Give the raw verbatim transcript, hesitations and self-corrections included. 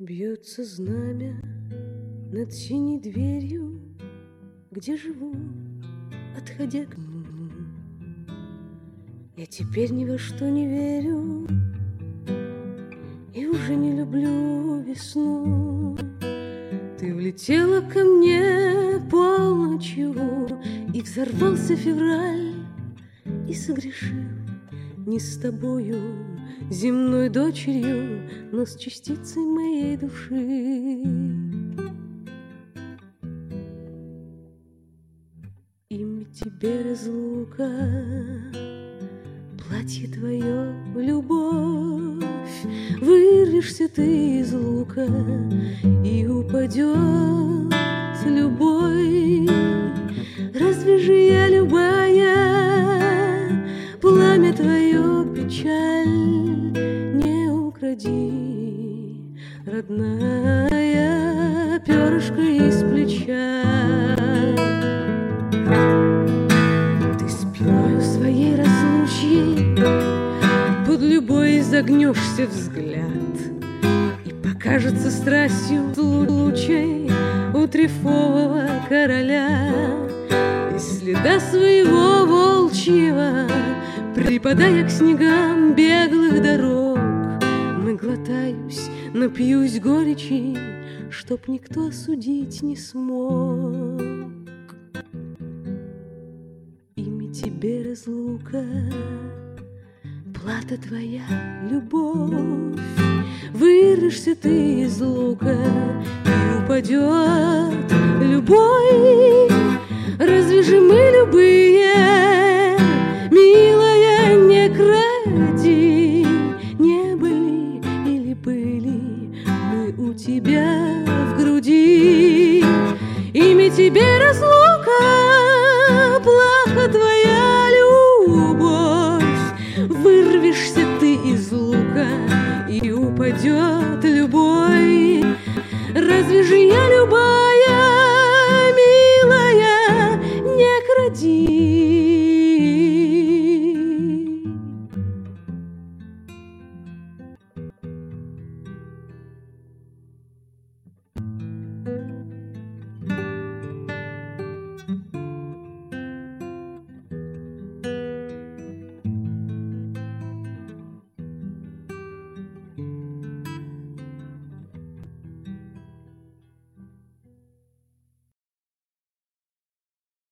Бьется знамя над синей дверью, где живу, отходя к нему. Я теперь ни во что не верю и уже не люблю весну. Ты влетела ко мне полночью, и взорвался февраль, и согрешил не с тобою, земной дочерью, но с частицей моей души. Имя тебе разлука, платье твое любовь. Вырвешься ты из лука, и упадет любовь. Разве же я любая, пламя твое печаль не укради, родная, перышко из плеча. Ты спиною своей разлучьей под любой изогнешься взгляд, и покажется страстью лучей у трефового короля. Из следа своего волчьего, припадая к снегам беглых дорог, наглотаюсь, напьюсь горечи, чтоб никто осудить не смог. Имя тебе разлука, плата твоя любовь. Вырвешься ты из лука, и упадет любовь. Разве же мы любые